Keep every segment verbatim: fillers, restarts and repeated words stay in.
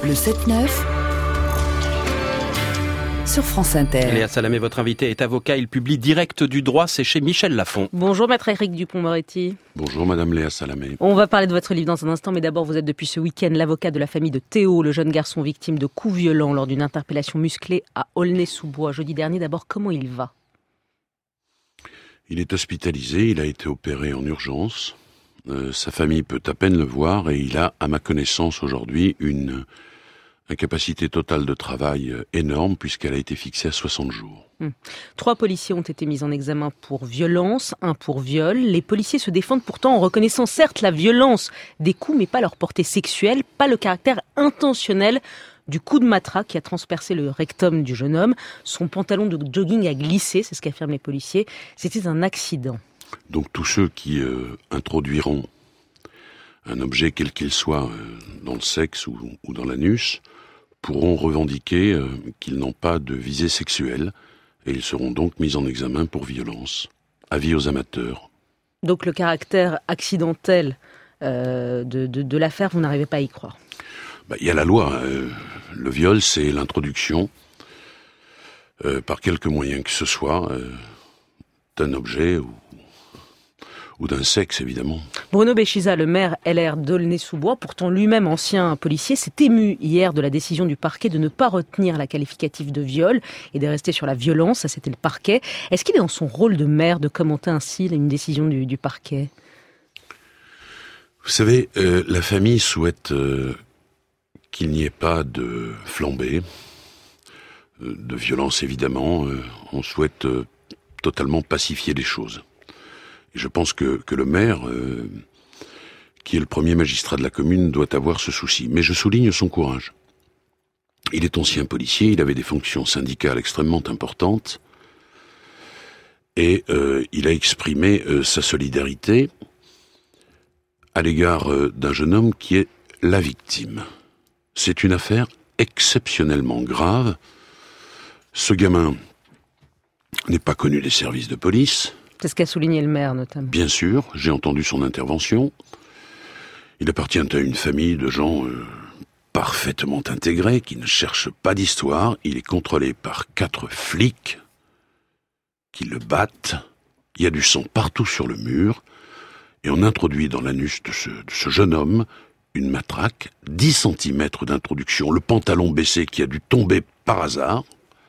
Le sept neuf sur France Inter. Léa Salamé, votre invité est avocat. Il publie Direct du droit, c'est chez Michel Lafon. Bonjour maître Éric Dupond-Moretti. Bonjour madame Léa Salamé. On va parler de votre livre dans un instant, mais d'abord vous êtes depuis ce week-end l'avocat de la famille de Théo, le jeune garçon victime de coups violents lors d'une interpellation musclée à Aulnay-sous-Bois. Jeudi dernier, d'abord, comment il va ? Il est hospitalisé, il a été opéré en urgence. Euh, sa famille peut à peine le voir et il a, à ma connaissance aujourd'hui, une incapacité totale de travail énorme puisqu'elle a été fixée à soixante jours. Hum. Trois policiers ont été mis en examen pour violence, un pour viol. Les policiers se défendent pourtant en reconnaissant certes la violence des coups, mais pas leur portée sexuelle, pas le caractère intentionnel du coup de matraque qui a transpercé le rectum du jeune homme. Son pantalon de jogging a glissé, c'est ce qu'affirment les policiers. C'était un accident. Donc tous ceux qui euh, introduiront un objet quel qu'il soit euh, dans le sexe ou, ou dans l'anus pourront revendiquer euh, qu'ils n'ont pas de visée sexuelle et ils seront donc mis en examen pour violence. Avis aux amateurs. Donc le caractère accidentel euh, de, de, de l'affaire, vous n'arrivez pas à y croire ? Bah, y a la loi. Euh, le viol, c'est l'introduction, euh, par quelque moyen que ce soit, euh, d'un objet ou, ou d'un sexe, évidemment. Bruno Béchiza, le maire L R d'Aulnay-sous-Bois, pourtant lui-même ancien policier, s'est ému hier de la décision du parquet de ne pas retenir la qualificative de viol et de rester sur la violence. Ça, c'était le parquet. Est-ce qu'il est dans son rôle de maire de commenter ainsi une décision du, du parquet ? Vous savez, euh, la famille souhaite euh, qu'il n'y ait pas de flambée, euh, de violence évidemment. Euh, on souhaite euh, totalement pacifier les choses. Et je pense que, que le maire, euh, qui est le premier magistrat de la commune, doit avoir ce souci. Mais je souligne son courage. Il est ancien policier, il avait des fonctions syndicales extrêmement importantes, et euh, il a exprimé euh, sa solidarité à l'égard euh, d'un jeune homme qui est la victime. C'est une affaire exceptionnellement grave. Ce gamin n'est pas connu des services de police. C'est ce qu'a souligné le maire, notamment. Bien sûr, j'ai entendu son intervention. Il appartient à une famille de gens euh, parfaitement intégrés, qui ne cherchent pas d'histoire. Il est contrôlé par quatre flics qui le battent. Il y a du sang partout sur le mur. Et on introduit dans l'anus de ce, de ce jeune homme une matraque, dix centimètres d'introduction, le pantalon baissé qui a dû tomber par hasard.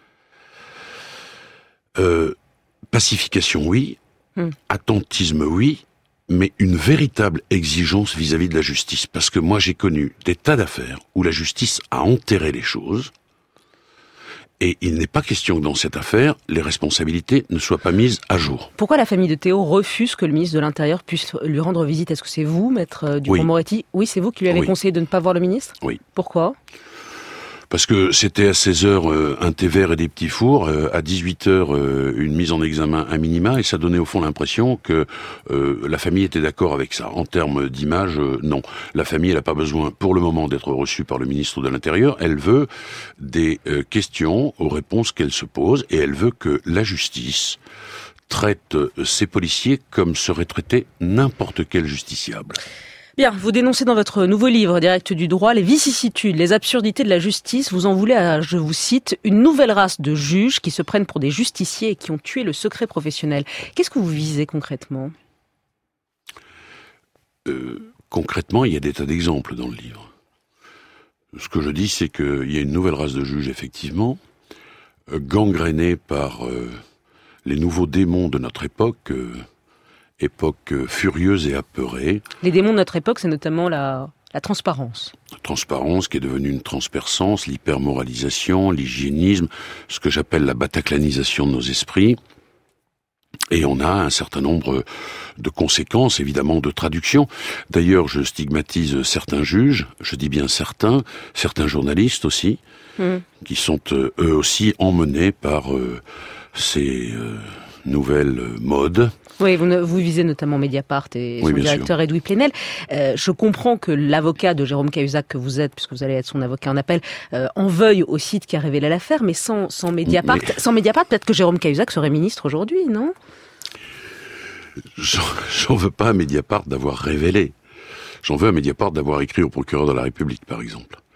Euh, pacification, oui. Hum. Attentisme, oui. Mais une véritable exigence vis-à-vis de la justice. Parce que moi, j'ai connu des tas d'affaires où la justice a enterré les choses. Et il n'est pas question que dans cette affaire, les responsabilités ne soient pas mises à jour. Pourquoi la famille de Théo refuse que le ministre de l'Intérieur puisse lui rendre visite ? Est-ce que c'est vous, maître Dupond-Moretti ? Oui. oui, c'est vous qui lui avez oui. conseillé de ne pas voir le ministre ? Oui. Pourquoi ? Parce que c'était à seize heures euh, un thé vert et des petits fours, euh, à dix-huit heures euh, une mise en examen à minima, et ça donnait au fond l'impression que euh, la famille était d'accord avec ça. En termes d'image, euh, non. La famille, elle n'a pas besoin pour le moment d'être reçue par le ministre de l'Intérieur, elle veut des euh, questions aux réponses qu'elle se pose, et elle veut que la justice traite euh, ces policiers comme serait traité n'importe quel justiciable. Bien, vous dénoncez dans votre nouveau livre, Direct du droit, les vicissitudes, les absurdités de la justice. Vous en voulez à, je vous cite, une nouvelle race de juges qui se prennent pour des justiciers et qui ont tué le secret professionnel. Qu'est-ce que vous visez concrètement ? euh, Concrètement, il y a des tas d'exemples dans le livre. Ce que je dis, c'est qu'il y a une nouvelle race de juges, effectivement, euh, gangrénée par euh, les nouveaux démons de notre époque, euh, époque furieuse et apeurée. Les démons de notre époque, c'est notamment la, la transparence. La transparence qui est devenue une transpercence, l'hypermoralisation, l'hygiénisme, ce que j'appelle la bataclanisation de nos esprits. Et on a un certain nombre de conséquences, évidemment, de traduction. D'ailleurs, je stigmatise certains juges, je dis bien certains, certains journalistes aussi, mmh. qui sont euh, eux aussi emmenés par euh, ces euh, nouvelles modes. Oui, vous, vous visez notamment Mediapart et son oui, directeur sûr. Edoui Plenel. Euh, je comprends que l'avocat de Jérôme Cahuzac que vous êtes, puisque vous allez être son avocat en appel, euh, en veuille au site qui a révélé l'affaire, mais sans, sans Mediapart, mais... sans Mediapart, peut-être que Jérôme Cahuzac serait ministre aujourd'hui, non ? J'en, j'en veux pas à Mediapart d'avoir révélé. J'en veux à Mediapart d'avoir écrit au procureur de la République, par exemple.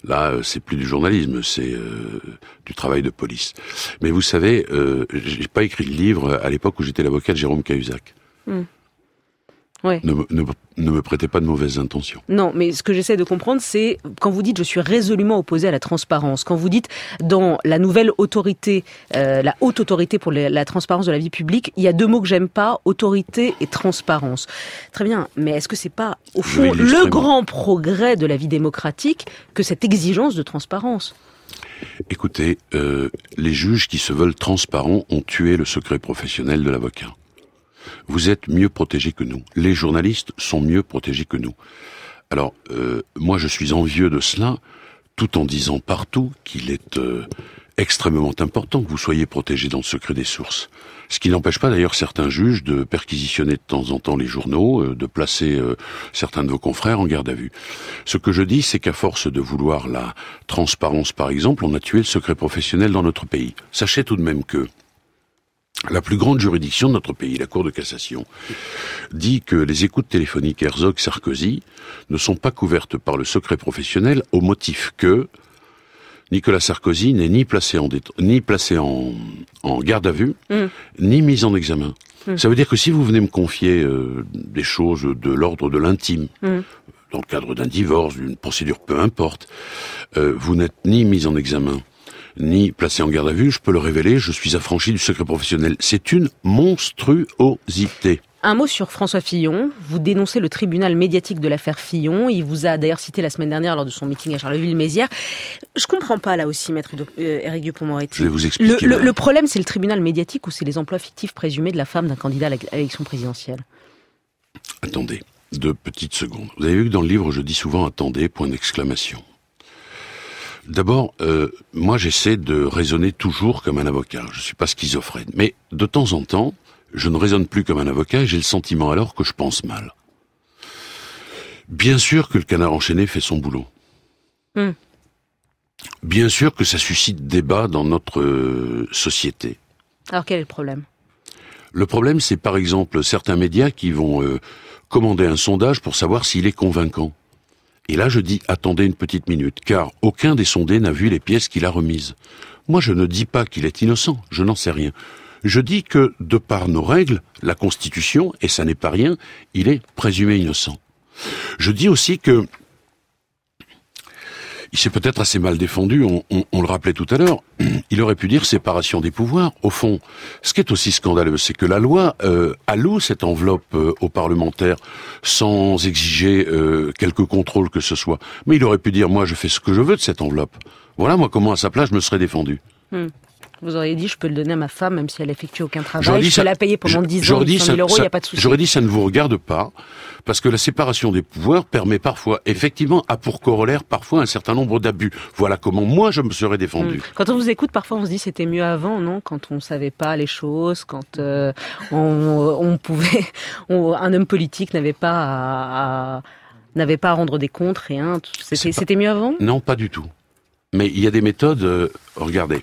Là, euh, c'est plus du journalisme, c'est euh, du travail de police. Mais vous savez, euh, j'ai pas écrit le livre à l'époque où j'étais l'avocat de Jérôme Cahuzac. Mmh. Ouais. Ne, me, ne, ne me prêtez pas de mauvaises intentions. Non, mais ce que j'essaie de comprendre, c'est quand vous dites « je suis résolument opposé à la transparence », quand vous dites dans la nouvelle autorité, euh, la haute autorité pour la, la transparence de la vie publique, il y a deux mots que j'aime pas, autorité et transparence. Très bien, mais est-ce que c'est pas, au fond, le grand progrès de la vie démocratique que cette exigence de transparence ? Écoutez, euh, les juges qui se veulent transparents ont tué le secret professionnel de l'avocat. Vous êtes mieux protégés que nous. Les journalistes sont mieux protégés que nous. Alors, euh, moi je suis envieux de cela, tout en disant partout qu'il est euh, extrêmement important que vous soyez protégés dans le secret des sources. Ce qui n'empêche pas d'ailleurs certains juges de perquisitionner de temps en temps les journaux, euh, de placer euh, certains de vos confrères en garde à vue. Ce que je dis, c'est qu'à force de vouloir la transparence par exemple, on a tué le secret professionnel dans notre pays. Sachez tout de même que la plus grande juridiction de notre pays, la Cour de cassation, dit que les écoutes téléphoniques Herzog-Sarkozy ne sont pas couvertes par le secret professionnel au motif que Nicolas Sarkozy n'est ni placé en, dé- ni placé en, en garde à vue, mmh. ni mis en examen. Mmh. Ça veut dire que si vous venez me confier euh, des choses de l'ordre de l'intime, mmh. dans le cadre d'un divorce, d'une procédure, peu importe, euh, vous n'êtes ni mis en examen, ni placé en garde à vue, je peux le révéler, je suis affranchi du secret professionnel. C'est une monstruosité. Un mot sur François Fillon. Vous dénoncez le tribunal médiatique de l'affaire Fillon. Il vous a d'ailleurs cité la semaine dernière lors de son meeting à Charleville-Mézières. Je comprends pas là aussi, maître euh, Éric Dupond-Moretti. Je vais vous expliquer. Le, le, le problème, c'est le tribunal médiatique ou c'est les emplois fictifs présumés de la femme d'un candidat à l'élection présidentielle ? Attendez, deux petites secondes. Vous avez vu que dans le livre, je dis souvent « attendez », point d'exclamation. D'abord, euh, moi j'essaie de raisonner toujours comme un avocat. Je suis pas schizophrène. Mais de temps en temps, je ne raisonne plus comme un avocat et j'ai le sentiment alors que je pense mal. Bien sûr que le canard enchaîné fait son boulot. Mm. Bien sûr que ça suscite débat dans notre euh, société. Alors quel est le problème ? Le problème, c'est par exemple certains médias qui vont euh, commander un sondage pour savoir s'il est convaincant. Et là, je dis, attendez une petite minute, car aucun des sondés n'a vu les pièces qu'il a remises. Moi, je ne dis pas qu'il est innocent, je n'en sais rien. Je dis que, de par nos règles, la Constitution, et ça n'est pas rien, il est présumé innocent. Je dis aussi que, il s'est peut-être assez mal défendu, on, on, on le rappelait tout à l'heure, il aurait pu dire séparation des pouvoirs. Au fond, ce qui est aussi scandaleux, c'est que la loi euh, alloue cette enveloppe euh, aux parlementaires sans exiger euh, quelque contrôle que ce soit. Mais il aurait pu dire, moi je fais ce que je veux de cette enveloppe. Voilà, moi comment à sa place je me serais défendu. Hmm. Vous auriez dit, je peux le donner à ma femme, même si elle effectue aucun travail, je peux ça, la payer pendant dix ans, cent mille euros, il n'y a pas de souci. J'aurais dit, ça ne vous regarde pas, parce que la séparation des pouvoirs permet parfois, effectivement, a pour corollaire parfois un certain nombre d'abus. Voilà comment moi je me serais défendu. Quand on vous écoute, parfois on se dit c'était mieux avant, non ? Quand on savait pas les choses, quand euh, on, on pouvait, on, un homme politique n'avait pas à, à n'avait pas à rendre des comptes, rien. C'était, pas, c'était mieux avant ? Non, pas du tout. Mais il y a des méthodes. Euh, regardez.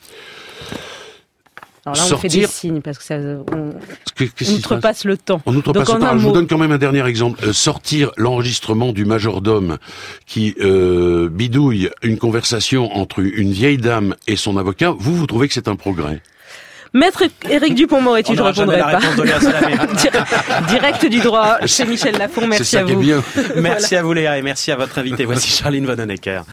Alors là, on sortir... fait des signes parce que ça, on, Qu'est-ce on outrepasse le temps. On outrepasse le temps. Je vous donne quand même un dernier exemple. Euh, sortir l'enregistrement du majordome qui euh, bidouille une conversation entre une vieille dame et son avocat, vous, vous trouvez que c'est un progrès ? Maître Éric Dupond-Moretti, je ne répondrai pas. Direct du droit chez Michel Lafon, merci à vous. Bien. Merci voilà. à vous Léa et merci à votre invité. Voici Charline Vanhoenacker.